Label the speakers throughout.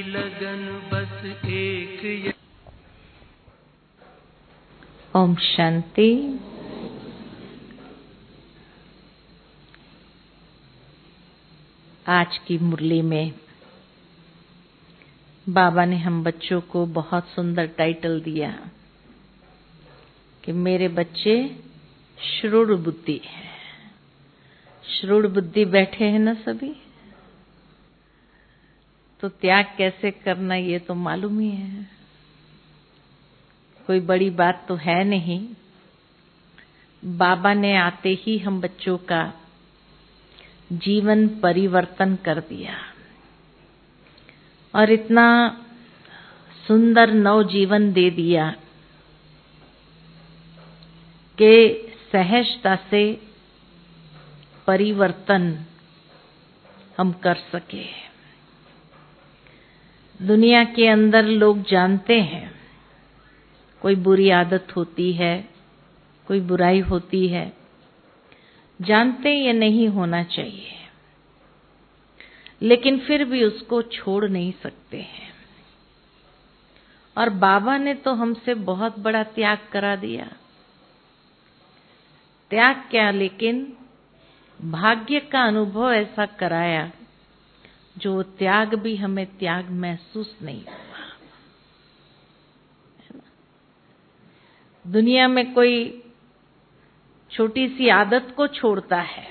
Speaker 1: लगन बस एक।
Speaker 2: ओम शांति। आज की मुरली में बाबा ने हम बच्चों को बहुत सुंदर टाइटल दिया कि मेरे बच्चे श्रूड़ बुद्धि है। श्रूड़ बुद्धि बैठे हैं ना सभी, तो त्याग कैसे करना ये तो मालूम ही है, कोई बड़ी बात तो है नहीं। बाबा ने आते ही हम बच्चों का जीवन परिवर्तन कर दिया और इतना सुंदर नव जीवन दे दिया कि सहजता से परिवर्तन हम कर सके। दुनिया के अंदर लोग जानते हैं कोई बुरी आदत होती है, कोई बुराई होती है, जानते ये नहीं होना चाहिए, लेकिन फिर भी उसको छोड़ नहीं सकते हैं। और बाबा ने तो हमसे बहुत बड़ा त्याग करा दिया। त्याग क्या, लेकिन भाग्य का अनुभव ऐसा कराया जो त्याग भी हमें त्याग महसूस नहीं हुआ। दुनिया में कोई छोटी सी आदत को छोड़ता है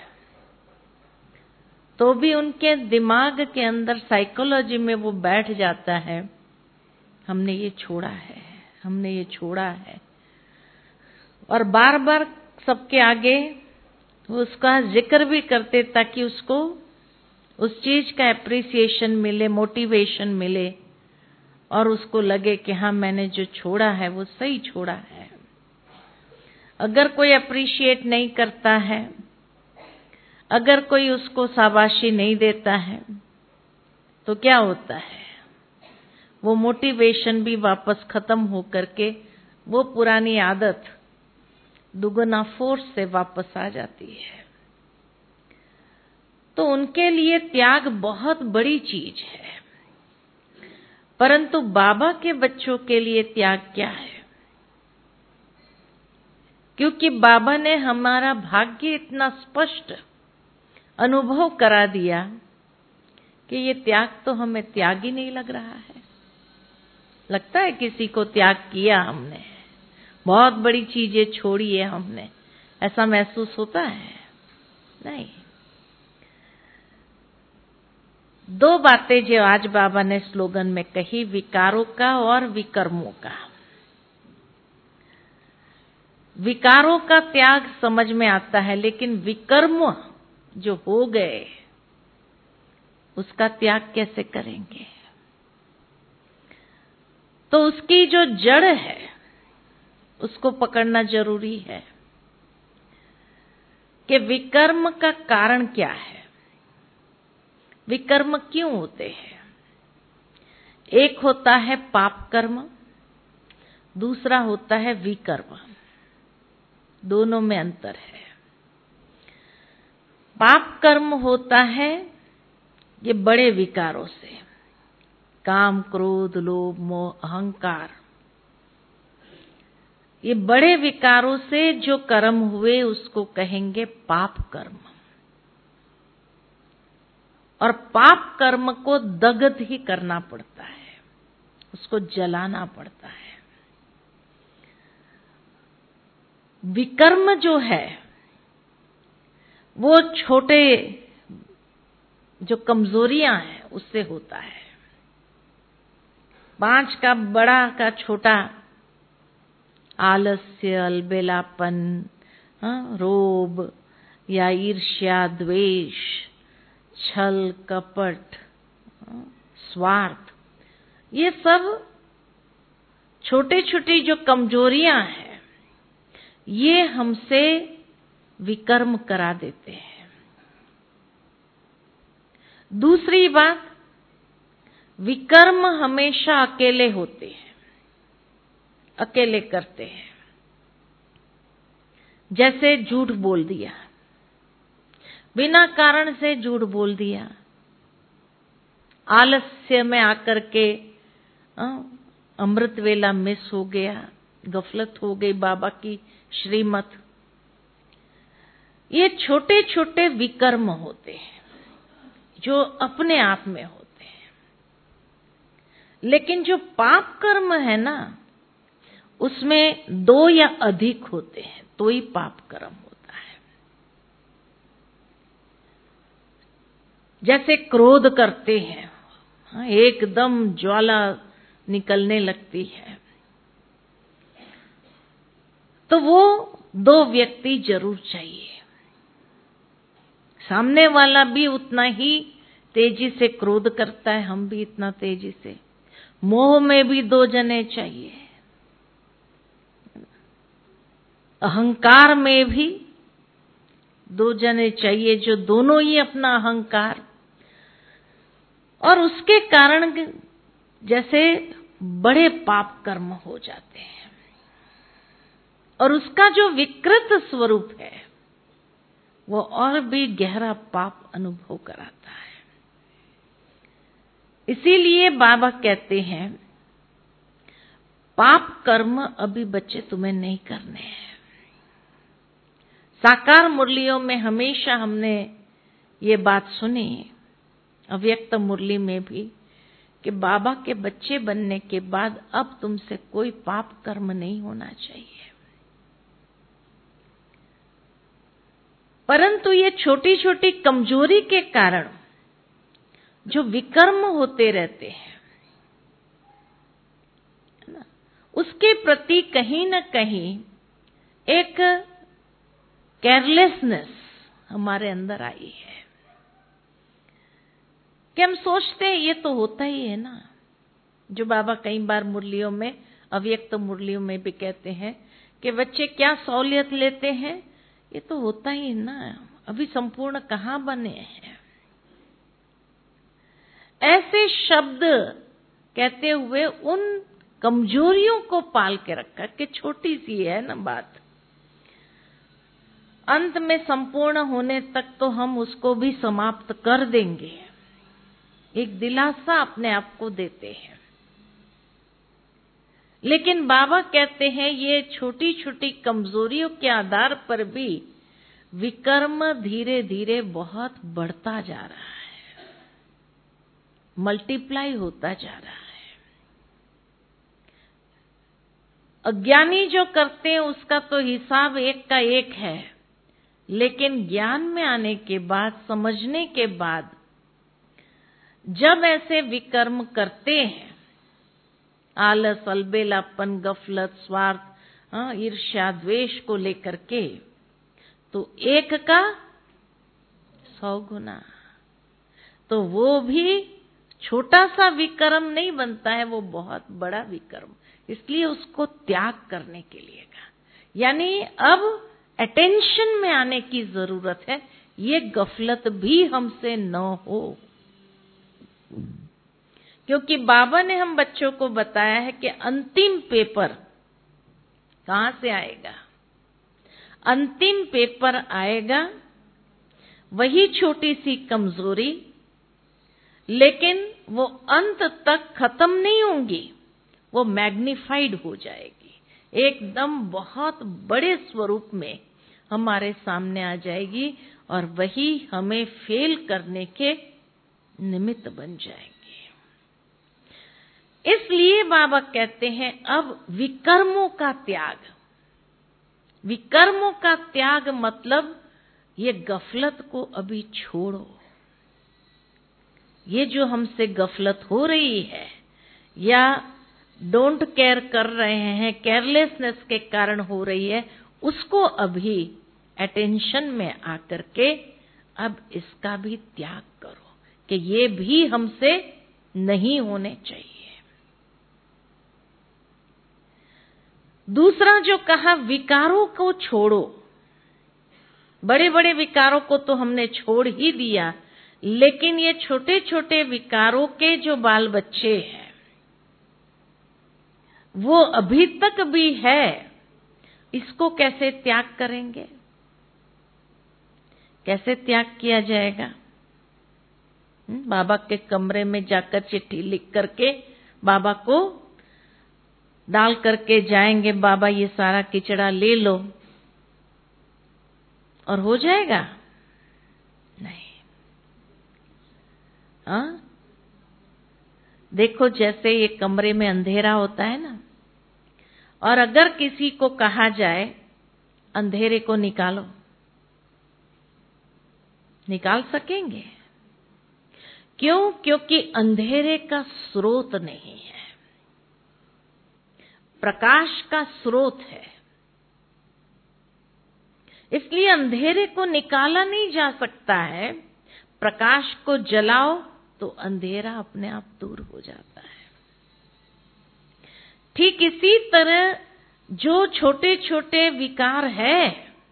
Speaker 2: तो भी उनके दिमाग के अंदर साइकोलॉजी में वो बैठ जाता है, हमने ये छोड़ा है, हमने ये छोड़ा है। और बार बार सबके आगे वो उसका जिक्र भी करते ताकि उसको उस चीज का एप्रिसिएशन मिले, मोटिवेशन मिले और उसको लगे कि हाँ मैंने जो छोड़ा है वो सही छोड़ा है। अगर कोई अप्रिशिएट नहीं करता है, अगर कोई उसको शाबाशी नहीं देता है तो क्या होता है, वो मोटिवेशन भी वापस खत्म हो करके वो पुरानी आदत दुगना फोर्स से वापस आ जाती है। तो उनके लिए त्याग बहुत बड़ी चीज है, परंतु बाबा के बच्चों के लिए त्याग क्या है? क्योंकि बाबा ने हमारा भाग्य इतना स्पष्ट अनुभव करा दिया कि ये त्याग तो हमें त्याग ही नहीं लग रहा है। लगता है किसी को त्याग किया हमने, बहुत बड़ी चीजें छोड़ी है हमने, ऐसा महसूस होता है? नहीं। दो बातें जो आज बाबा ने स्लोगन में कही, विकारों का और विकर्मों का। विकारों का त्याग समझ में आता है, लेकिन विकर्म जो हो गए उसका त्याग कैसे करेंगे? तो उसकी जो जड़ है उसको पकड़ना जरूरी है कि विकर्म का कारण क्या है, विकर्म क्यों होते हैं। एक होता है पाप कर्म, दूसरा होता है विकर्म। दोनों में अंतर है। पाप कर्म होता है ये बड़े विकारों से, काम, क्रोध, लोभ, मोह, अहंकार, ये बड़े विकारों से जो कर्म हुए उसको कहेंगे पाप कर्म। और पाप कर्म को दग्ध ही करना पड़ता है, उसको जलाना पड़ता है। विकर्म जो है वो छोटे जो कमजोरियां हैं उससे होता है। 5 का बड़ा का छोटा, आलस्य, अलबेलापन, रोब या ईर्ष्या, द्वेष, छल, कपट, स्वार्थ, ये सब छोटे छोटी जो कमजोरियां हैं ये हमसे विकर्म करा देते हैं। दूसरी बात, विकर्म हमेशा अकेले होते हैं, अकेले करते हैं। जैसे झूठ बोल दिया, बिना कारण से झूठ बोल दिया, आलस्य में आकर के अमृत वेला मिस हो गया, गफलत हो गई बाबा की श्रीमत। ये छोटे छोटे विकर्म होते हैं जो अपने आप में होते हैं, लेकिन जो पाप कर्म है ना, उसमें 2 या अधिक होते हैं तो ही पाप कर्म होता है। जैसे क्रोध करते हैं, एकदम ज्वाला निकलने लगती है, तो वो 2 व्यक्ति जरूर चाहिए। सामने वाला भी उतना ही तेजी से क्रोध करता है, हम भी इतना तेजी से। मोह में भी 2 जने चाहिए, अहंकार में भी 2 जने चाहिए, जो दोनों ही अपना अहंकार और उसके कारण जैसे बड़े पाप कर्म हो जाते हैं, और उसका जो विकृत स्वरूप है वो और भी गहरा पाप अनुभव कराता है। इसीलिए बाबा कहते हैं पाप कर्म अभी बच्चे तुम्हें नहीं करने हैं। साकार मुरलियों में हमेशा हमने ये बात सुनी, अव्यक्त मुरली में भी, कि बाबा के बच्चे बनने के बाद अब तुमसे कोई पाप कर्म नहीं होना चाहिए। परंतु ये छोटी छोटी कमजोरी के कारण जो विकर्म होते रहते हैं ना, उसके प्रति कहीं न कहीं एक केयरलेसनेस हमारे अंदर आई है कि हम सोचते हैं ये तो होता ही है ना। जो बाबा कई बार मुरलियों में, अव्यक्त मुरलियों में भी कहते हैं कि बच्चे क्या सहूलियत लेते हैं, ये तो होता ही ना, अभी संपूर्ण कहाँ बने हैं। ऐसे शब्द कहते हुए उन कमजोरियों को पाल के रखा कि छोटी सी है ना बात, अंत में संपूर्ण होने तक तो हम उसको भी समाप्त कर देंगे। एक दिलासा अपने आप को देते हैं। लेकिन बाबा कहते हैं ये छोटी छोटी कमजोरियों के आधार पर भी विकर्म धीरे धीरे बहुत बढ़ता जा रहा है, मल्टीप्लाई होता जा रहा है। अज्ञानी जो करते हैं उसका तो हिसाब एक का एक है, लेकिन ज्ञान में आने के बाद, समझने के बाद, जब ऐसे विकर्म करते हैं, आलस, अलबेलापन, गफलत, स्वार्थ, ईर्ष्या, द्वेष को लेकर के, तो 1 का 100 गुना, तो वो भी छोटा सा विकर्म नहीं बनता है, वो बहुत बड़ा विकर्म। इसलिए उसको त्याग करने के लिए कहा, यानी अब अटेंशन में आने की जरूरत है, ये गफलत भी हमसे न हो। क्योंकि बाबा ने हम बच्चों को बताया है कि अंतिम पेपर कहां से आएगा? अंतिम पेपर आएगा वही छोटी सी कमजोरी, लेकिन वो अंत तक खत्म नहीं होंगी, वो मैग्निफाइड हो जाएगी, एकदम बहुत बड़े स्वरूप में हमारे सामने आ जाएगी, और वही हमें फेल करने के निमित्त बन जाएगी। इसलिए बाबा कहते हैं अब विकर्मों का त्याग। विकर्मों का त्याग मतलब ये गफलत को अभी छोड़ो। ये जो हमसे गफलत हो रही है या डोंट केयर कर रहे हैं, केयरलेसनेस के कारण हो रही है, उसको अभी अटेंशन में आकर के अब इसका भी त्याग करो कि ये भी हमसे नहीं होने चाहिए। दूसरा जो कहा, विकारों को छोड़ो। बड़े बड़े विकारों को तो हमने छोड़ ही दिया, लेकिन ये छोटे छोटे विकारों के जो बाल बच्चे हैं वो अभी तक भी है, इसको कैसे त्याग करेंगे? कैसे त्याग किया जाएगा? बाबा के कमरे में जाकर चिट्ठी लिख करके बाबा को डाल करके जाएंगे, बाबा ये सारा किचड़ा ले लो और हो जाएगा? नहीं। हाँ, देखो जैसे ये कमरे में अंधेरा होता है ना, और अगर किसी को कहा जाए अंधेरे को निकालो, निकाल सकेंगे? क्यों? क्योंकि अंधेरे का स्रोत नहीं है, प्रकाश का स्रोत है। इसलिए अंधेरे को निकाला नहीं जा सकता है। प्रकाश को जलाओ तो अंधेरा अपने आप दूर हो जाता है। ठीक इसी तरह जो छोटे छोटे विकार है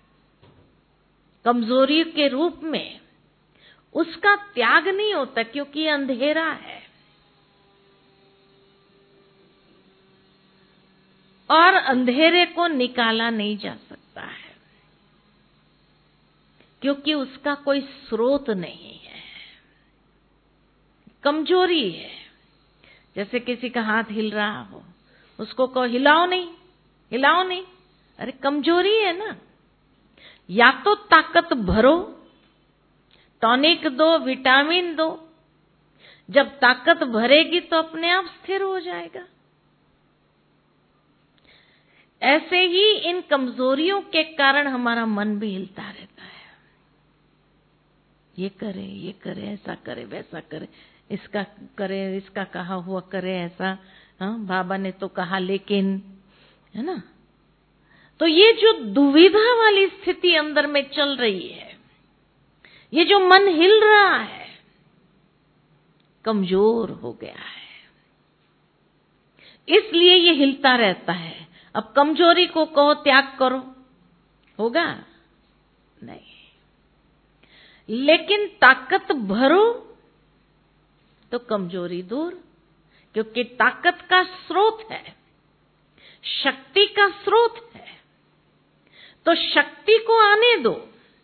Speaker 2: कमजोरी के रूप में, उसका त्याग नहीं होता क्योंकि अंधेरा है। और अंधेरे को निकाला नहीं जा सकता है क्योंकि उसका कोई स्रोत नहीं है, कमजोरी है। जैसे किसी का हाथ हिल रहा हो, उसको कहो हिलाओ नहीं, हिलाओ नहीं, अरे कमजोरी है ना। या तो ताकत भरो, टॉनिक दो, विटामिन दो, जब ताकत भरेगी तो अपने आप स्थिर हो जाएगा। ऐसे ही इन कमजोरियों के कारण हमारा मन भी हिलता रहता है। ये करे, ऐसा करे, वैसा करे, इसका करे, इसका कहा हुआ करे, ऐसा। हाँ, बाबा ने तो कहा लेकिन, है ना। तो ये जो दुविधा वाली स्थिति अंदर में चल रही है, ये जो मन हिल रहा है, कमजोर हो गया है, इसलिए ये हिलता रहता है। अब कमजोरी को कहो त्याग करो, होगा? नहीं। लेकिन ताकत भरो तो कमजोरी दूर, क्योंकि ताकत का स्रोत है, शक्ति का स्रोत है, तो शक्ति को आने दो।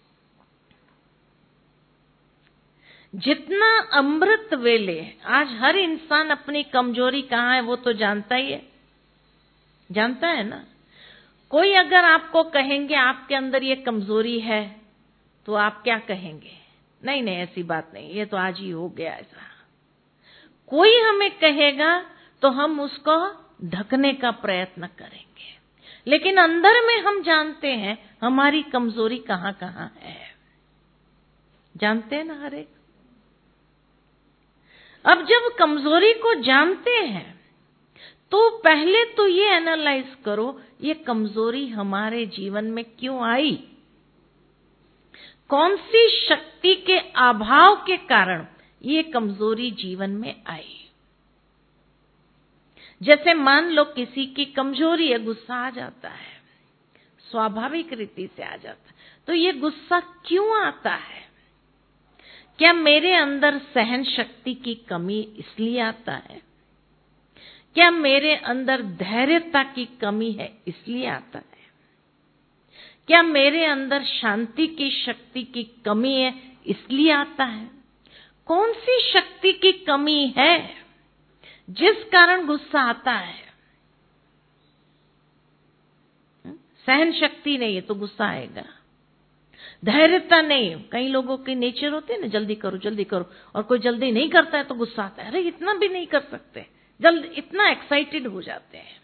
Speaker 2: जितना अमृत वेले, आज हर इंसान अपनी कमजोरी कहाँ है वो तो जानता ही है, जानता है ना। कोई अगर आपको कहेंगे आपके अंदर ये कमजोरी है, तो आप क्या कहेंगे? नहीं नहीं, ऐसी बात नहीं, ये तो आज ही हो गया ऐसा। कोई हमें कहेगा तो हम उसको ढकने का प्रयत्न करेंगे, लेकिन अंदर में हम जानते हैं हमारी कमजोरी कहाँ कहाँ है, जानते हैं ना हर एक। अब जब कमजोरी को जानते हैं तो पहले तो ये एनालाइज करो ये कमजोरी हमारे जीवन में क्यों आई, कौन सी शक्ति के अभाव के कारण ये कमजोरी जीवन में आई। जैसे मान लो किसी की कमजोरी है, गुस्सा आ जाता है, स्वाभाविक रीति से आ जाता है। तो ये गुस्सा क्यों आता है? क्या मेरे अंदर सहन शक्ति की कमी इसलिए आता है? क्या मेरे अंदर धैर्यता की कमी है इसलिए आता है? क्या मेरे अंदर शांति की शक्ति की कमी है इसलिए आता है? कौन सी शक्ति की कमी है जिस कारण गुस्सा आता है? सहन शक्ति नहीं है तो गुस्सा आएगा, धैर्यता नहीं। कई लोगों के नेचर होते हैं ना, जल्दी करो जल्दी करो, और कोई जल्दी नहीं करता है तो गुस्सा आता है, अरे इतना भी नहीं कर सकते, जल्द इतना एक्साइटेड हो जाते हैं।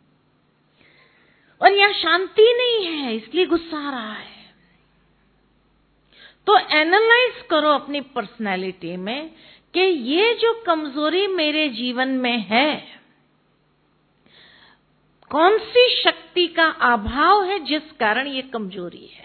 Speaker 2: और यहां शांति नहीं है इसलिए गुस्सा आ रहा है। तो एनालाइज करो अपनी पर्सनैलिटी में कि ये जो कमजोरी मेरे जीवन में है, कौन सी शक्ति का अभाव है जिस कारण ये कमजोरी है।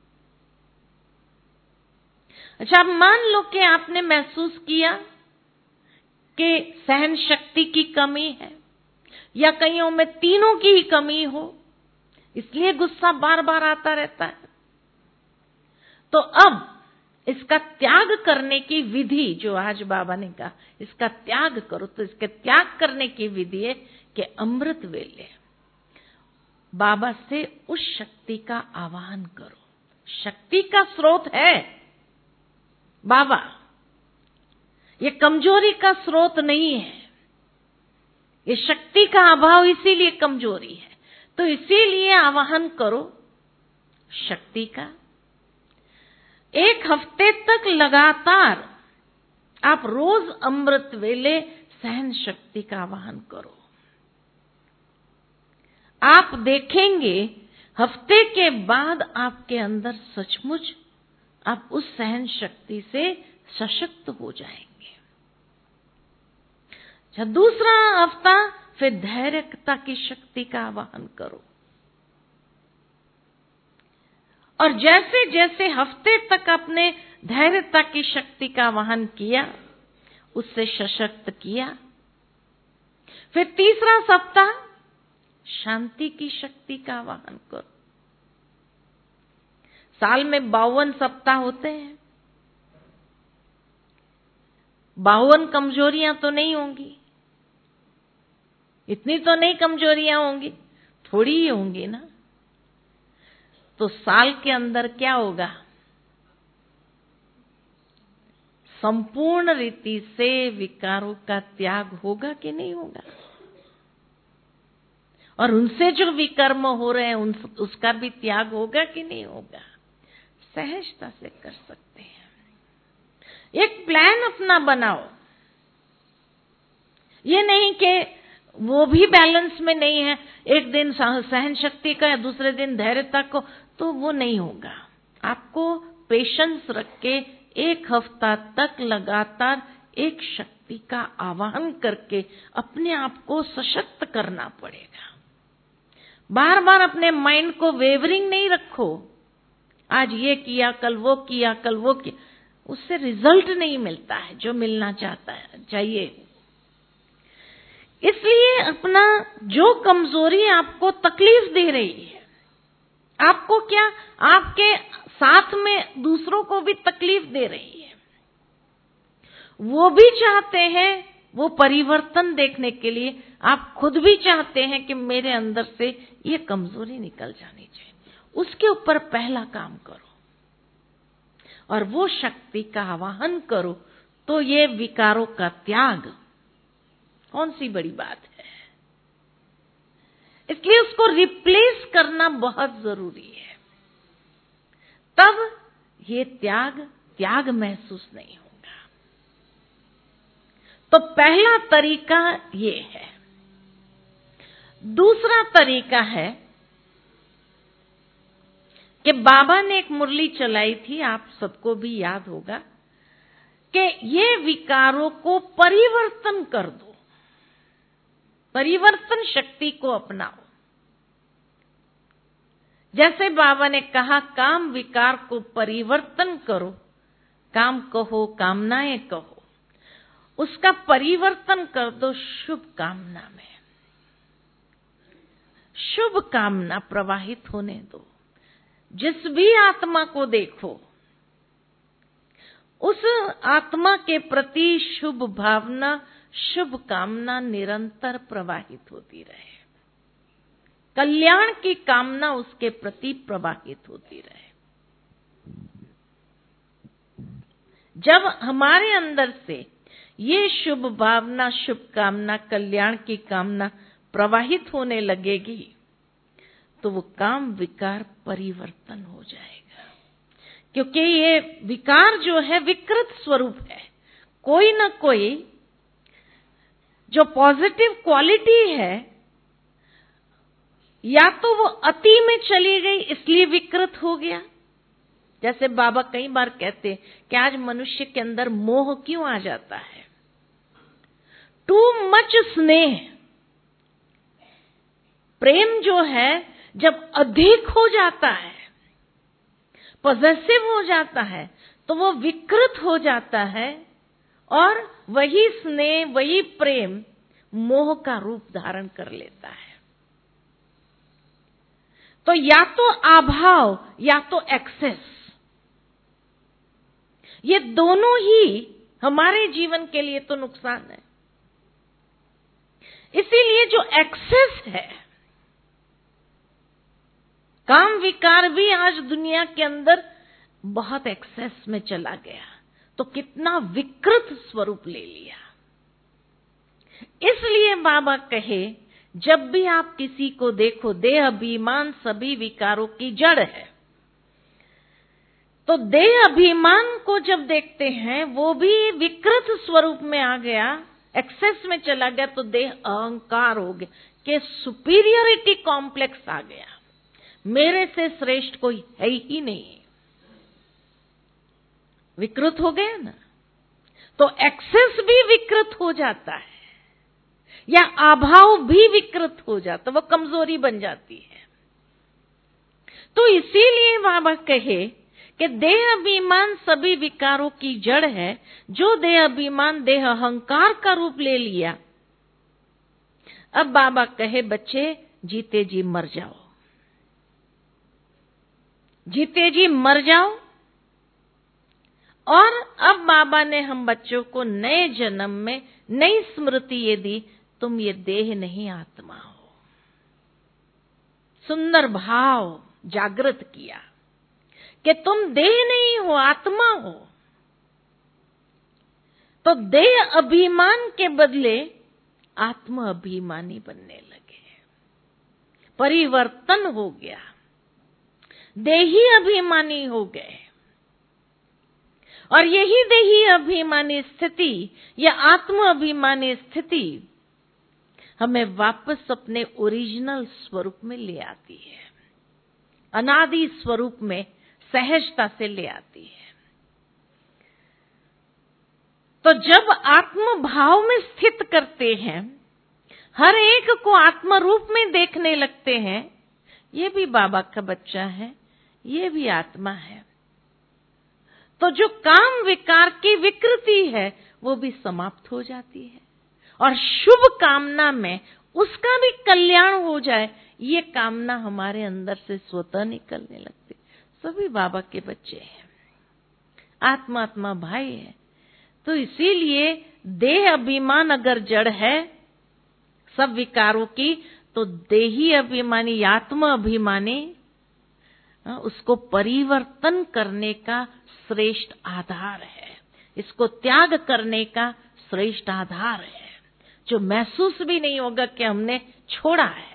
Speaker 2: अच्छा, अब मान लो कि आपने महसूस किया कि सहन शक्ति की कमी है, या कईयों में तीनों की ही कमी हो, इसलिए गुस्सा बार बार आता रहता है। तो अब इसका त्याग करने की विधि, जो आज बाबा ने कहा इसका त्याग करो, तो इसके त्याग करने की विधि है कि अमृत वेले बाबा से उस शक्ति का आह्वान करो। शक्ति का स्रोत है बाबा, ये कमजोरी का स्रोत नहीं है, ये शक्ति का अभाव, इसीलिए कमजोरी है। तो इसीलिए आवाहन करो शक्ति का। 1 हफ्ते तक लगातार आप रोज अमृत वेले सहन शक्ति का आवाहन करो। आप देखेंगे हफ्ते के बाद आपके अंदर सचमुच आप उस सहन शक्ति से सशक्त हो जाएंगे। अच्छा, दूसरा हफ्ता फिर धैर्यता की शक्ति का आवाहन करो। और जैसे जैसे हफ्ते तक अपने धैर्यता की शक्ति का आवाहन किया, उससे सशक्त किया, फिर तीसरा सप्ताह शांति की शक्ति का आवाहन करो। साल में 52 सप्ताह होते हैं, 52 कमजोरियां तो नहीं होंगी, इतनी तो नहीं कमजोरियां होंगी, थोड़ी ही होंगी ना। तो साल के अंदर क्या होगा? संपूर्ण रीति से विकारों का त्याग होगा कि नहीं होगा? और उनसे जो विकर्म हो रहे हैं उसका भी त्याग होगा कि नहीं होगा? सहजता से कर सकते हैं। एक प्लान अपना बनाओ। ये नहीं कि वो भी बैलेंस में नहीं है, एक दिन सहन शक्ति का या दूसरे दिन धैर्यता को, तो वो नहीं होगा। आपको पेशेंस रख के 1 हफ्ता तक लगातार एक शक्ति का आवाहन करके अपने आप को सशक्त करना पड़ेगा। बार बार अपने माइंड को वेवरिंग नहीं रखो, आज ये किया, कल वो किया, कल वो किया, उससे रिजल्ट नहीं मिलता है जो मिलना चाहिए। इसलिए अपना जो कमजोरी आपको तकलीफ दे रही है, आपको क्या, आपके साथ में दूसरों को भी तकलीफ दे रही है, वो भी चाहते हैं वो परिवर्तन देखने के लिए, आप खुद भी चाहते हैं कि मेरे अंदर से ये कमजोरी निकल जानी चाहिए, उसके ऊपर पहला काम करो और वो शक्ति का आवाहन करो। तो ये विकारों का त्याग कौन सी बड़ी बात है? इसलिए उसको रिप्लेस करना बहुत जरूरी है, तब ये त्याग महसूस नहीं होगा। तो पहला तरीका ये है। दूसरा तरीका है कि बाबा ने एक मुरली चलाई थी, आप सबको भी याद होगा, कि ये विकारों को परिवर्तन कर दो, परिवर्तन शक्ति को अपनाओ। जैसे बाबा ने कहा, काम विकार को परिवर्तन करो, काम कहो, कामनाएं कहो, उसका परिवर्तन कर दो शुभ कामना में। शुभ कामना प्रवाहित होने दो। जिस भी आत्मा को देखो, उस आत्मा के प्रति शुभ भावना, शुभ कामना निरंतर प्रवाहित होती रहे, कल्याण की कामना उसके प्रति प्रवाहित होती रहे। जब हमारे अंदर से ये शुभ भावना, शुभ कामना, कल्याण की कामना प्रवाहित होने लगेगी, तो वो काम विकार परिवर्तन हो जाएगा। क्योंकि ये विकार जो है विकृत स्वरूप है, कोई ना कोई जो पॉजिटिव क्वालिटी है, या तो वो अति में चली गई इसलिए विकृत हो गया। जैसे बाबा कई बार कहते कि आज मनुष्य के अंदर मोह क्यों आ जाता है? टू मच स्नेह, प्रेम जो है जब अधिक हो जाता है, पॉजेसिव हो जाता है, तो वो विकृत हो जाता है और वही स्नेह, वही प्रेम मोह का रूप धारण कर लेता है। तो या तो अभाव या तो एक्सेस, ये दोनों ही हमारे जीवन के लिए तो नुकसान है। इसीलिए जो एक्सेस है, काम विकार भी आज दुनिया के अंदर बहुत एक्सेस में चला गया। तो कितना विकृत स्वरूप ले लिया। इसलिए बाबा कहे, जब भी आप किसी को देखो, देह अभिमान सभी विकारों की जड़ है। तो देह अभिमान को जब देखते हैं, वो भी विकृत स्वरूप में आ गया, एक्सेस में चला गया, तो देह अहंकार हो गया, कि सुपीरियरिटी कॉम्प्लेक्स आ गया, मेरे से श्रेष्ठ कोई है ही नहीं, विकृत हो गया ना। तो एक्सेस भी विकृत हो जाता है, या अभाव भी विकृत हो जाता, वो कमजोरी बन जाती है। तो इसीलिए बाबा कहे कि देह अभिमान सभी विकारों की जड़ है। जो देह अभिमान देह अहंकार का रूप ले लिया, अब बाबा कहे, बच्चे जीते जी मर जाओ, जीते जी मर जाओ। और अब बाबा ने हम बच्चों को नए जन्म में नई स्मृति ये दी, तुम ये देह नहीं आत्मा हो। सुंदर भाव जागृत किया कि तुम देह नहीं हो, आत्मा हो। तो देह अभिमान के बदले आत्म अभिमानी बनने लगे, परिवर्तन हो गया, देही अभिमानी हो गए। और यही देही अभिमानी स्थिति या आत्म अभिमानी स्थिति हमें वापस अपने ओरिजिनल स्वरूप में ले आती है, अनादि स्वरूप में सहजता से ले आती है। तो जब आत्म भाव में स्थित करते हैं, हर एक को आत्म रूप में देखने लगते हैं, ये भी बाबा का बच्चा है, ये भी आत्मा है, तो जो काम विकार की विकृति है वो भी समाप्त हो जाती है। और शुभ कामना में उसका भी कल्याण हो जाए, ये कामना हमारे अंदर से स्वतः निकलने लगती। सभी बाबा के बच्चे हैं, आत्मा भाई है। तो इसीलिए देह अभिमान अगर जड़ है सब विकारों की, तो देही अभिमानी आत्म अभिमानी उसको परिवर्तन करने का श्रेष्ठ आधार है, इसको त्याग करने का श्रेष्ठ आधार है, जो महसूस भी नहीं होगा कि हमने छोड़ा है।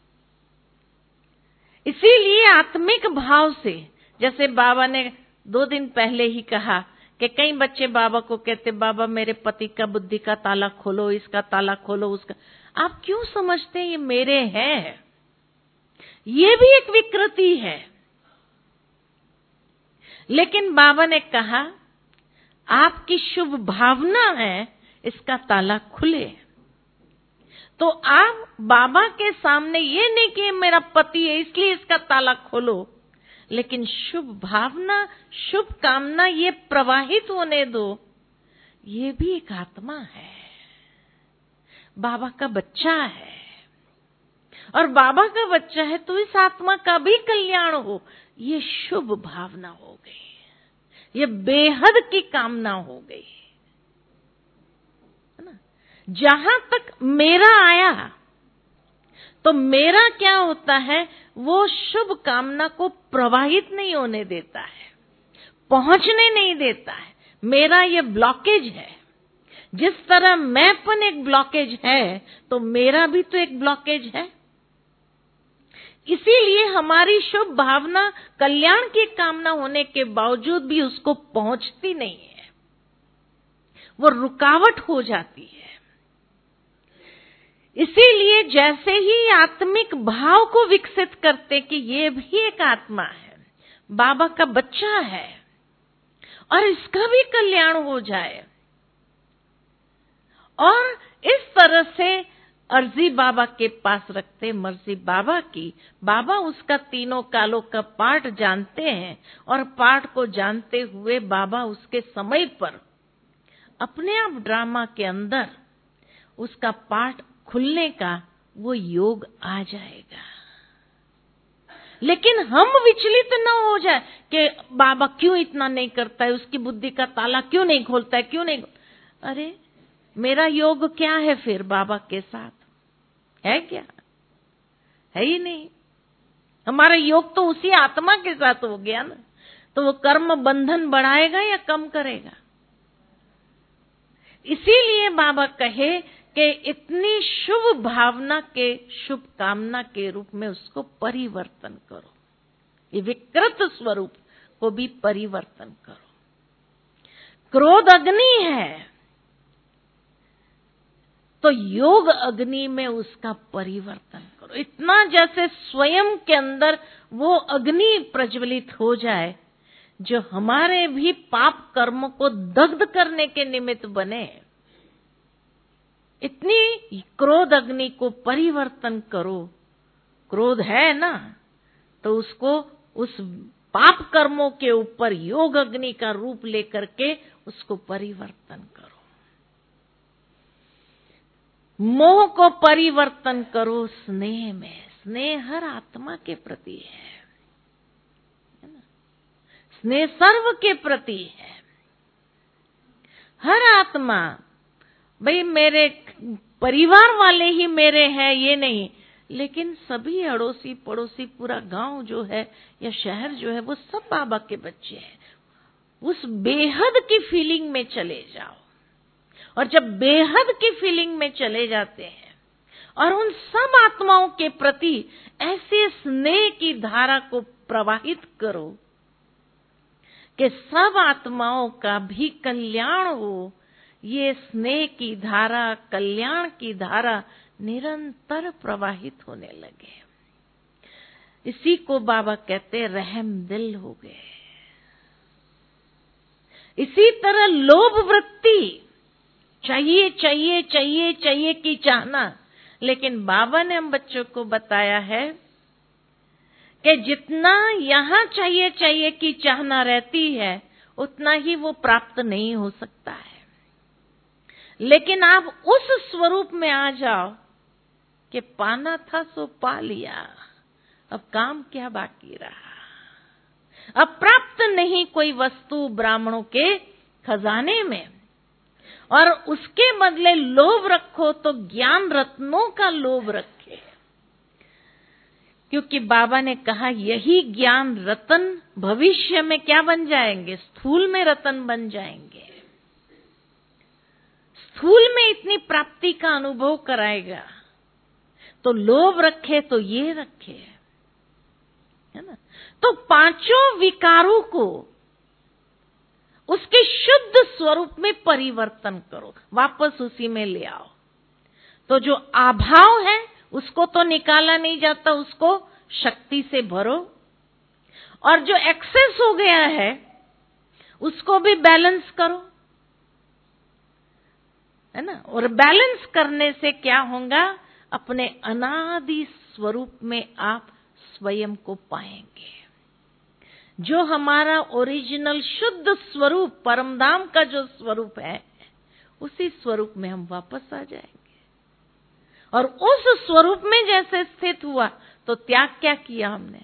Speaker 2: इसीलिए आत्मिक भाव से, जैसे बाबा ने 2 दिन पहले ही कहा कि कई बच्चे बाबा को कहते, बाबा मेरे पति का बुद्धि का ताला खोलो, इसका ताला खोलो, उसका। आप क्यों समझते हैं ये मेरे है? ये भी एक विकृति है। लेकिन बाबा ने कहा आपकी शुभ भावना है, इसका ताला खुले। तो आप बाबा के सामने ये नहीं कि मेरा पति है इसलिए इसका ताला खोलो, लेकिन शुभ भावना, शुभ कामना ये प्रवाहित होने दो। ये भी एक आत्मा है, बाबा का बच्चा है, और बाबा का बच्चा है तो इस आत्मा का भी कल्याण हो, ये शुभ भावना हो गई, ये बेहद की कामना हो गई, है ना। जहां तक मेरा आया तो मेरा क्या होता है, वो शुभ कामना को प्रवाहित नहीं होने देता है, पहुंचने नहीं देता है। मेरा ये ब्लॉकेज है। जिस तरह मैंपन एक ब्लॉकेज है, तो मेरा भी तो एक ब्लॉकेज है। इसीलिए हमारी शुभ भावना कल्याण की कामना होने के बावजूद भी उसको पहुंचती नहीं है, वो रुकावट हो जाती है। इसीलिए जैसे ही आत्मिक भाव को विकसित करते कि ये भी एक आत्मा है, बाबा का बच्चा है, और इसका भी कल्याण हो जाए, और इस तरह से अर्जी बाबा के पास रखते, मर्जी बाबा की। बाबा उसका तीनों कालों का पाठ जानते हैं, और पाठ को जानते हुए बाबा उसके समय पर अपने आप ड्रामा के अंदर उसका पाठ खुलने का वो योग आ जाएगा। लेकिन हम विचलित न हो जाए कि बाबा क्यों इतना नहीं करता है, उसकी बुद्धि का ताला क्यों नहीं खोलता है, क्यों नहीं। अरे मेरा योग क्या है फिर बाबा के साथ? है क्या? है ही नहीं। हमारा योग तो उसी आत्मा के साथ हो गया ना। तो वो कर्म बंधन बढ़ाएगा या कम करेगा? इसीलिए बाबा कहे कि इतनी शुभ भावना के, शुभ कामना के रूप में उसको परिवर्तन करो। ये विकृत स्वरूप को भी परिवर्तन करो। क्रोध अग्नि है, तो योग अग्नि में उसका परिवर्तन करो। इतना जैसे स्वयं के अंदर वो अग्नि प्रज्वलित हो जाए जो हमारे भी पाप कर्म को दग्ध करने के निमित्त बने। इतनी क्रोध अग्नि को परिवर्तन करो। क्रोध है ना, तो उसको उस पाप कर्मों के ऊपर योग अग्नि का रूप लेकर के उसको परिवर्तन करो। मोह को परिवर्तन करो स्नेह में। स्नेह हर आत्मा के प्रति है ना? स्नेह सर्व के प्रति है। हर आत्मा, भाई मेरे परिवार वाले ही मेरे हैं ये नहीं, लेकिन सभी अड़ोसी पड़ोसी, पूरा गांव जो है या शहर जो है, वो सब बाबा के बच्चे हैं। उस बेहद की फीलिंग में चले जाओ, और जब बेहद की फीलिंग में चले जाते हैं और उन सब आत्माओं के प्रति ऐसे स्नेह की धारा को प्रवाहित करो कि सब आत्माओं का भी कल्याण हो, ये स्नेह की धारा, कल्याण की धारा निरंतर प्रवाहित होने लगे। इसी को बाबा कहते रहम दिल हो गए। इसी तरह लोभ वृत्ति, चाहिए चाहिए चाहिए चाहिए की चाहना, लेकिन बाबा ने हम बच्चों को बताया है कि जितना यहां चाहिए चाहिए की चाहना रहती है, उतना ही वो प्राप्त नहीं हो सकता है। लेकिन आप उस स्वरूप में आ जाओ कि पाना था सो पा लिया, अब काम क्या बाकी रहा। अब प्राप्त नहीं कोई वस्तु ब्राह्मणों के खजाने में, और उसके बदले लोभ रखो तो ज्ञान रत्नों का लोभ रखे। क्योंकि बाबा ने कहा यही ज्ञान रतन भविष्य में क्या बन जाएंगे, स्थूल में रतन बन जाएंगे। स्थूल में इतनी प्राप्ति का अनुभव कराएगा। तो लोभ रखे तो ये रखे, है ना। तो पांचों विकारों को उसके शुद्ध स्वरूप में परिवर्तन करो, वापस उसी में ले आओ। तो जो अभाव है उसको तो निकाला नहीं जाता, उसको शक्ति से भरो, और जो एक्सेस हो गया है उसको भी बैलेंस करो, है ना। और बैलेंस करने से क्या होगा, अपने अनादि स्वरूप में आप स्वयं को पाएंगे। जो हमारा ओरिजिनल शुद्ध स्वरूप, परमधाम का जो स्वरूप है, उसी स्वरूप में हम वापस आ जाएंगे। और उस स्वरूप में जैसे स्थित हुआ तो त्याग क्या किया हमने,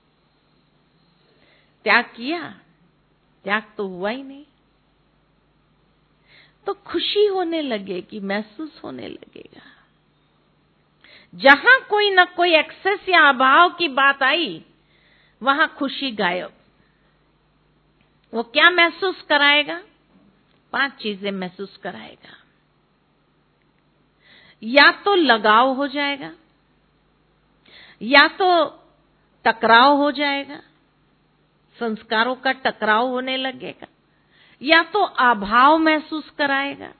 Speaker 2: त्याग किया, त्याग तो हुआ ही नहीं। तो खुशी होने लगेगी, महसूस होने लगेगा। जहां कोई न कोई एक्सेस या अभाव की बात आई, वहां खुशी गायब। वो क्या महसूस कराएगा, 5 चीजें महसूस कराएगा। या तो लगाव हो जाएगा, या तो टकराव हो जाएगा, संस्कारों का टकराव होने लगेगा, या तो अभाव महसूस कराएगा,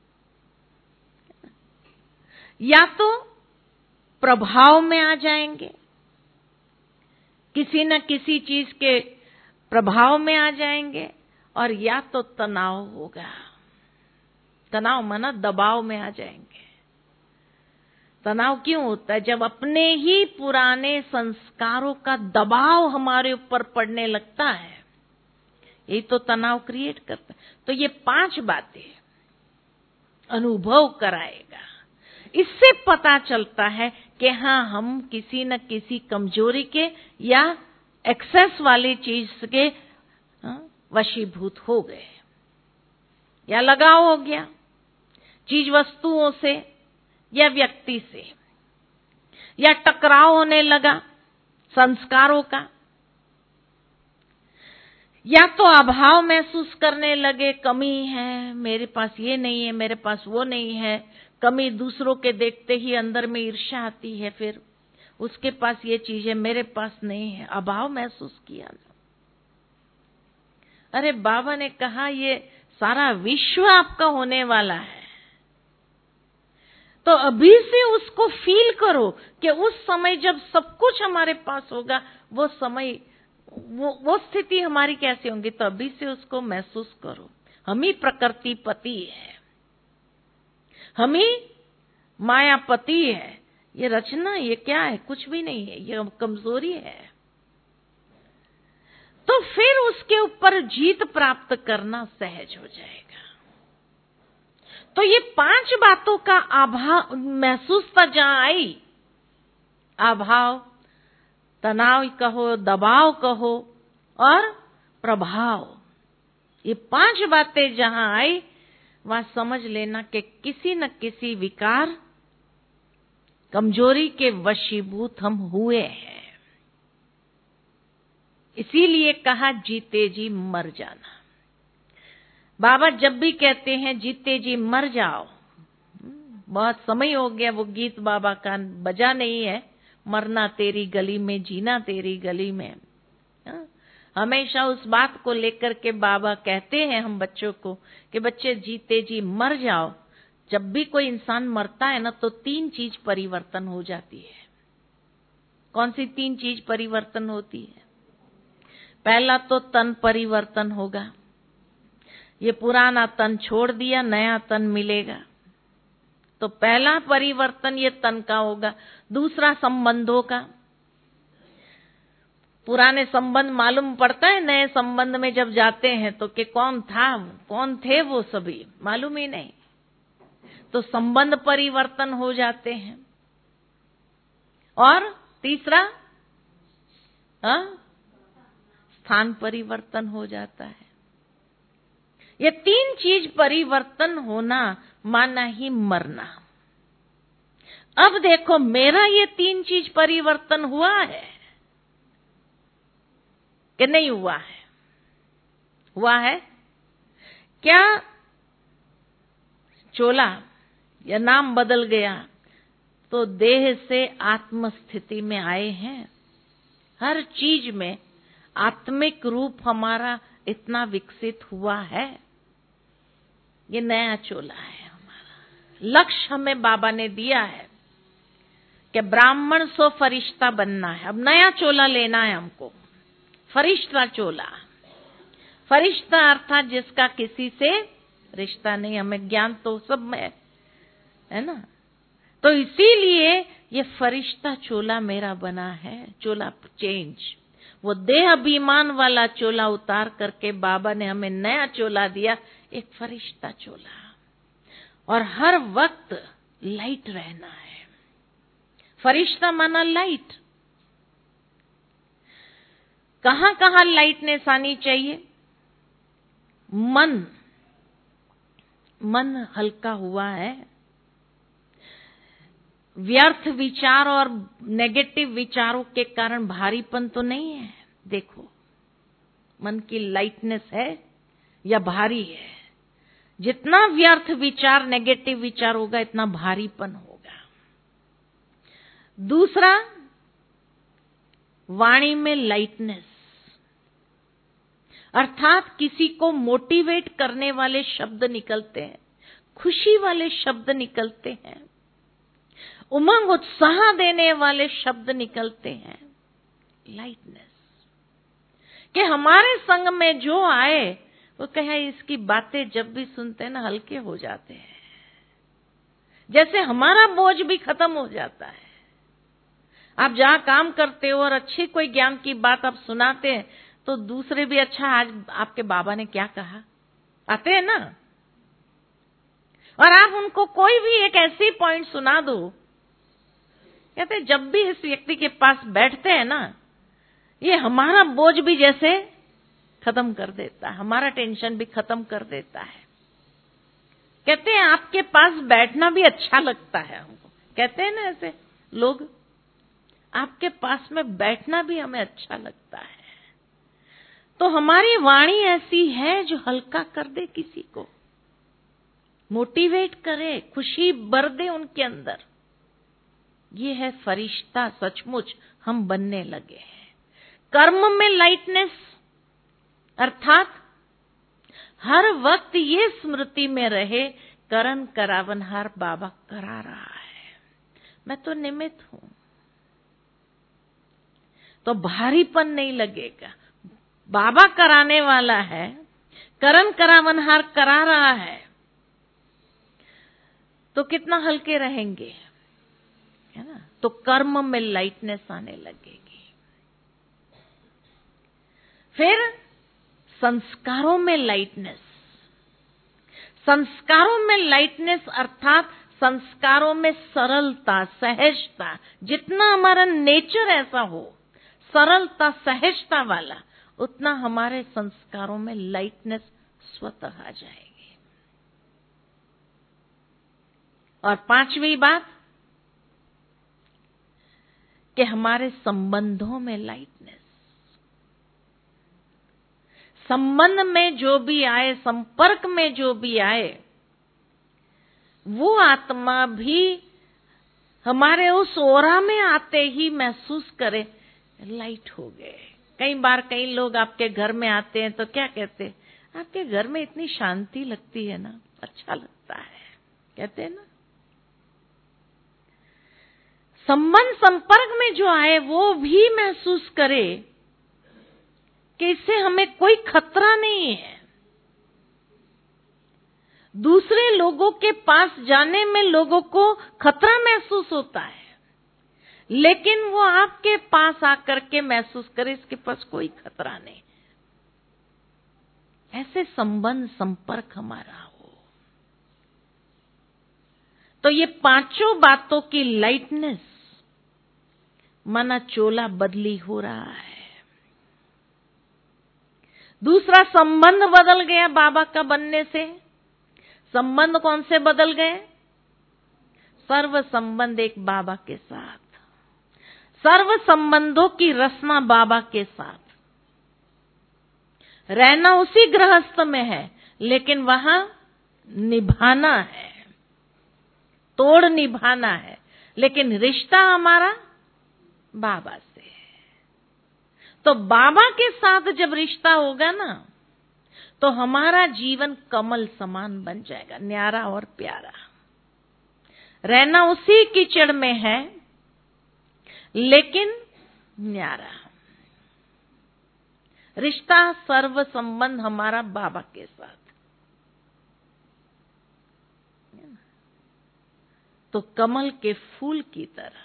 Speaker 2: या तो प्रभाव में आ जाएंगे, किसी न किसी चीज के प्रभाव में आ जाएंगे, और या तो तनाव होगा। तनाव माना दबाव में आ जाएंगे। तनाव क्यों होता है, जब अपने ही पुराने संस्कारों का दबाव हमारे ऊपर पड़ने लगता है, यही तो तनाव क्रिएट करता है। तो ये 5 बातें अनुभव कराएगा। इससे पता चलता है कि हाँ, हम किसी न किसी कमजोरी के या एक्सेस वाली चीज के वशीभूत हो गए, या लगाव हो गया चीज वस्तुओं से या व्यक्ति से, या टकराव होने लगा संस्कारों का, या तो अभाव महसूस करने लगे, कमी है, मेरे पास ये नहीं है, मेरे पास वो नहीं है। कमी दूसरों के देखते ही अंदर में ईर्ष्या आती है, फिर उसके पास ये चीज है, मेरे पास नहीं है, अभाव महसूस किया ना। अरे बाबा ने कहा ये सारा विश्व आपका होने वाला है, तो अभी से उसको फील करो कि उस समय जब सब कुछ हमारे पास होगा, वो समय, वो स्थिति हमारी कैसी होंगी, तो अभी से उसको महसूस करो। हम ही प्रकृति पति है, हम ही मायापति है। ये रचना, ये क्या है? कुछ भी नहीं है, ये कमजोरी है। तो फिर उसके ऊपर जीत प्राप्त करना सहज हो जाएगा। तो ये 5 बातों का अभाव महसूसता जहां आई, अभाव, तनाव कहो, दबाव कहो और प्रभाव, ये 5 बातें जहां आई, वहां समझ लेना कि किसी न किसी विकार, कमजोरी के वशीभूत हम हुए हैं। इसीलिए कहा जीते जी मर जाना। बाबा जब भी कहते हैं जीते जी मर जाओ, बहुत समय हो गया वो गीत बाबा का बजा नहीं है, मरना तेरी गली में, जीना तेरी गली में। हमेशा उस बात को लेकर के बाबा कहते हैं हम बच्चों को कि बच्चे जीते जी मर जाओ। जब भी कोई इंसान मरता है ना, तो 3 चीज परिवर्तन हो जाती है। कौन सी 3 चीज परिवर्तन होती है? पहला तो तन परिवर्तन होगा, ये पुराना तन छोड़ दिया, नया तन मिलेगा। तो पहला परिवर्तन ये तन का होगा। दूसरा संबंधों का, पुराने संबंध मालूम पड़ता है, नए संबंध में जब जाते हैं तो कि कौन था, कौन थे वो सभी मालूम ही नहीं, तो संबंध परिवर्तन हो जाते हैं। और तीसरा स्थान परिवर्तन हो जाता है। ये 3 चीज परिवर्तन होना माना ही मरना। अब देखो मेरा ये 3 चीज परिवर्तन हुआ है कि नहीं हुआ है? हुआ है क्या? चोला या नाम बदल गया तो देह से आत्म स्थिति में आए हैं। हर चीज में आत्मिक रूप हमारा इतना विकसित हुआ है। ये नया चोला है हमारा। लक्ष्य हमें बाबा ने दिया है कि ब्राह्मण सो फरिश्ता बनना है। अब नया चोला लेना है हमको, फरिश्ता चोला। फरिश्ता अर्थात जिसका किसी से रिश्ता नहीं। हमें ज्ञान तो सब में है ना, तो इसीलिए ये फरिश्ता चोला मेरा बना है। चोला चेंज, वो देह अभिमान वाला चोला उतार करके बाबा ने हमें नया चोला दिया, एक फरिश्ता चोला। और हर वक्त लाइट रहना है। फरिश्ता माना लाइट। कहां कहां लाइटनेस आनी चाहिए? मन हल्का हुआ है। व्यर्थ विचार और नेगेटिव विचारों के कारण भारीपन तो नहीं है। देखो मन की लाइटनेस है या भारी है? जितना व्यर्थ विचार, नेगेटिव विचार होगा, इतना भारीपन होगा। दूसरा, वाणी में लाइटनेस, अर्थात किसी को मोटिवेट करने वाले शब्द निकलते हैं, खुशी वाले शब्द निकलते हैं, उमंग उत्साह देने वाले शब्द निकलते हैं। लाइटनेस कि हमारे संग में जो आए वो कहे, इसकी बातें जब भी सुनते हैं ना हल्के हो जाते हैं, जैसे हमारा बोझ भी खत्म हो जाता है। आप जहां काम करते हो और अच्छी कोई ज्ञान की बात आप सुनाते हैं तो दूसरे भी, अच्छा आज आपके बाबा ने क्या कहा, आते हैं ना। और आप उनको कोई भी एक ऐसी पॉइंट सुना दो, कहते जब भी इस व्यक्ति के पास बैठते हैं ना, ये हमारा बोझ भी जैसे खत्म कर देता है, हमारा टेंशन भी खत्म कर देता है। कहते हैं आपके पास बैठना भी अच्छा लगता है हमको। कहते हैं ना ऐसे लोग, आपके पास में बैठना भी हमें अच्छा लगता है। तो हमारी वाणी ऐसी है जो हल्का कर दे, किसी को मोटिवेट करे, खुशी भर दे उनके अंदर। ये है फरिश्ता, सचमुच हम बनने लगे हैं। कर्म में लाइटनेस, अर्थात हर वक्त ये स्मृति में रहे, करन करावनहार बाबा करा रहा है, मैं तो निमित्त हूं। तो भारीपन नहीं लगेगा, बाबा कराने वाला है, करन करावनहार करा रहा है, तो कितना हल्के रहेंगे, है ना। तो कर्म में लाइटनेस आने लगेगी। फिर संस्कारों में लाइटनेस, संस्कारों में लाइटनेस अर्थात संस्कारों में सरलता, सहजता, जितना हमारा नेचर ऐसा हो, सरलता सहजता वाला, उतना हमारे संस्कारों में लाइटनेस स्वतः आ जाएगी। और पांचवी बात कि हमारे संबंधों में लाइटनेस, संबंध में जो भी आए, संपर्क में जो भी आए, वो आत्मा भी हमारे उस ओरा में आते ही महसूस करे लाइट हो गए। कई बार कई लोग आपके घर में आते हैं तो क्या कहते हैं, आपके घर में इतनी शांति लगती है ना, अच्छा लगता है, कहते हैं ना। संबंध संपर्क में जो आए वो भी महसूस करे कि इससे हमें कोई खतरा नहीं है। दूसरे लोगों के पास जाने में लोगों को खतरा महसूस होता है, लेकिन वो आपके पास आकर के महसूस करे इसके पास कोई खतरा नहीं। ऐसे संबंध संपर्क हमारा हो। तो ये पांचों बातों की लाइटनेस, माना चोला बदली हो रहा है। दूसरा, संबंध बदल गया बाबा का बनने से। संबंध कौन से बदल गए? सर्व संबंध एक बाबा के साथ, सर्व संबंधों की रचना बाबा के साथ। रहना उसी गृहस्थ में है, लेकिन वहां निभाना है, तोड़ निभाना है, लेकिन रिश्ता हमारा बाबा से है। तो बाबा के साथ जब रिश्ता होगा ना, तो हमारा जीवन कमल समान बन जाएगा, न्यारा और प्यारा। रहना उसी कीचड़ में है, लेकिन न्यारा। रिश्ता सर्व संबंध हमारा बाबा के साथ। तो कमल के फूल की तरह।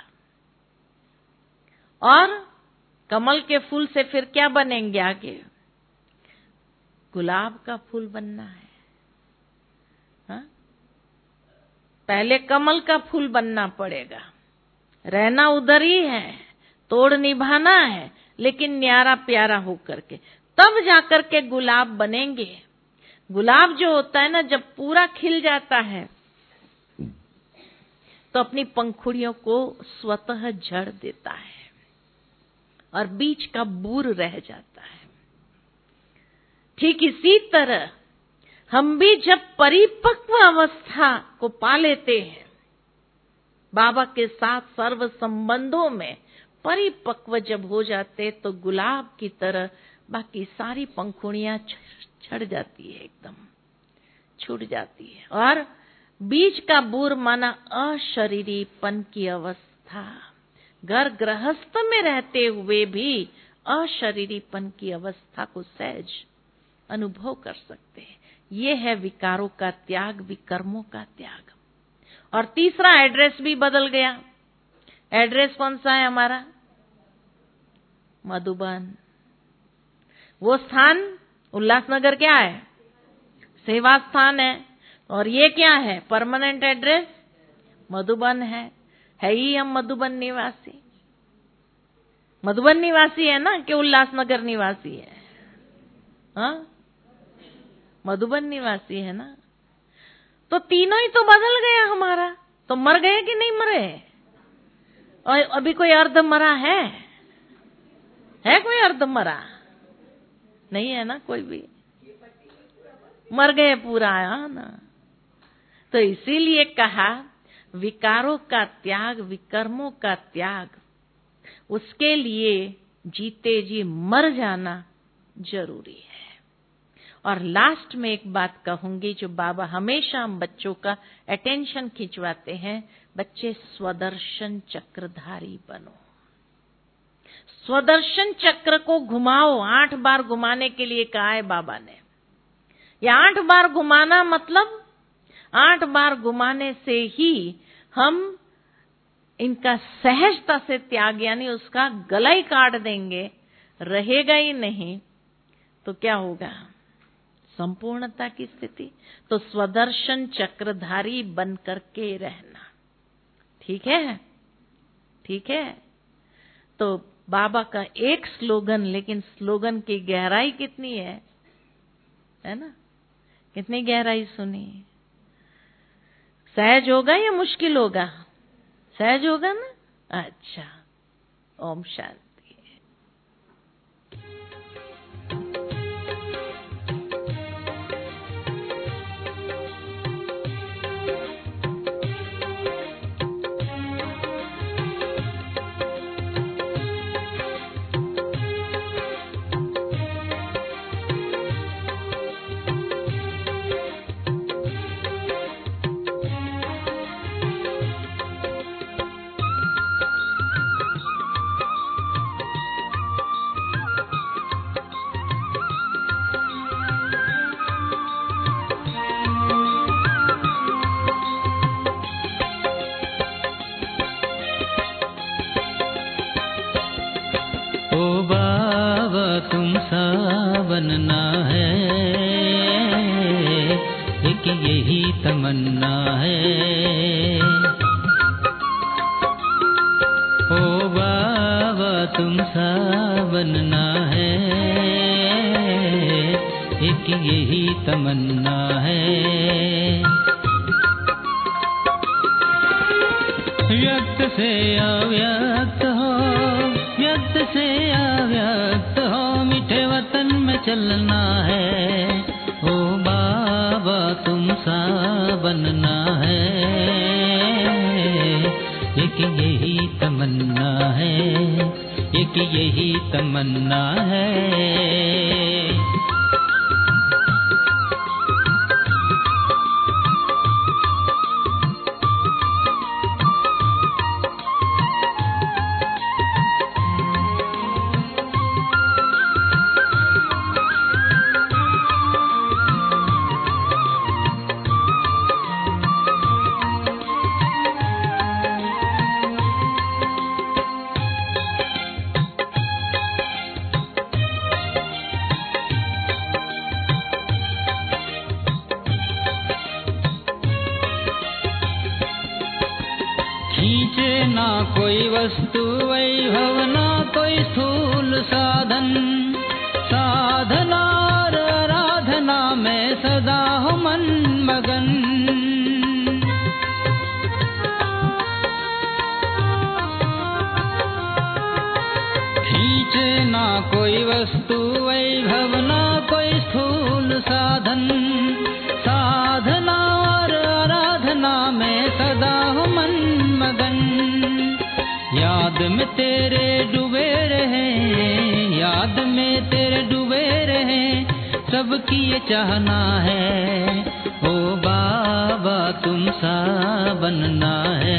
Speaker 2: और कमल के फूल से फिर क्या बनेंगे आगे? गुलाब का फूल बनना है। हा? पहले कमल का फूल बनना पड़ेगा। रहना उधर ही है, तोड़ निभाना है, लेकिन न्यारा प्यारा होकर के, तब जाकर के गुलाब बनेंगे। गुलाब जो होता है ना, जब पूरा खिल जाता है तो अपनी पंखुड़ियों को स्वतः झड़ देता है और बीच का बूर रह जाता है। ठीक इसी तरह हम भी जब परिपक्व अवस्था को पा लेते हैं, बाबा के साथ सर्व संबंधों में परिपक्व जब हो जाते, तो गुलाब की तरह बाकी सारी पंखुड़ियां झड़ जाती है, एकदम छूट जाती है, और बीच का बूर माना अशरीरीपन की अवस्था। घर गृहस्थ में रहते हुए भी अशरीरीपन की अवस्था को सहज अनुभव कर सकते हैं। ये है विकारों का त्याग, विकर्मों का त्याग। और तीसरा, एड्रेस भी बदल गया। एड्रेस कौन सा है हमारा? मधुबन। वो स्थान उल्लासनगर क्या है? सेवा स्थान है। और ये क्या है? परमानेंट एड्रेस मधुबन है ही हम मधुबन निवासी। मधुबन निवासी है ना कि उल्लासनगर निवासी है? हाँ, मधुबन निवासी है ना। तो तीनों ही तो बदल गया हमारा। तो मर गए कि नहीं मरे? और अभी कोई अर्ध मरा है कोई अर्ध मरा? नहीं है ना कोई भी, मर गए पूरा है ना। तो इसीलिए कहा विकारों का त्याग, विकर्मों का त्याग, उसके लिए जीते जी मर जाना जरूरी है। और लास्ट में एक बात कहूंगी जो बाबा हमेशा हम बच्चों का अटेंशन खिंचवाते हैं, बच्चे स्वदर्शन चक्रधारी बनो। स्वदर्शन चक्र को घुमाओ, 8 बार घुमाने के लिए कहा है बाबा ने। या 8 बार घुमाना मतलब 8 बार घुमाने से ही हम इनका सहजता से त्याग, यानी उसका गला ही काट देंगे, रहेगा ही नहीं, तो क्या होगा? संपूर्णता की स्थिति। तो स्वदर्शन चक्रधारी बन करके रहना, ठीक है? ठीक है। तो बाबा का एक स्लोगन, लेकिन स्लोगन की गहराई कितनी है ना? कितनी गहराई सुनी। सहज होगा या मुश्किल होगा? सहज होगा ना? अच्छा, ओम शांति।
Speaker 1: बनना है, एक यही तमन्ना है। ओ बाबा तुम सा बनना है, एक यही तमन्ना है। व्यक्त से अव्यक्त हो, व्यक्त से अव्यक्त हो, मीठे वतन में चलना है। ओ बाबा तुम सा बनना है, एक यही तमन्ना है, एक यही तमन्ना है। खींचे ना कोई वस्तु वैभव, ना कोई स्थूल साधन, साधना और आराधना में सदा हो मन मगन। खींचे ना कोई वस्तु वैभव, ना कोई स्थूल साधन, साधना और आराधना में सदा हो मन मगन। याद में तेरे डूबे रहे, याद में तेरे डूबे रहे, सबकी ये चाहना है। ओ बाबा तुम सा बनना है,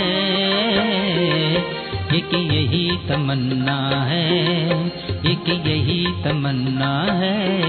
Speaker 1: एक यही तमन्ना है, एक यही तमन्ना है।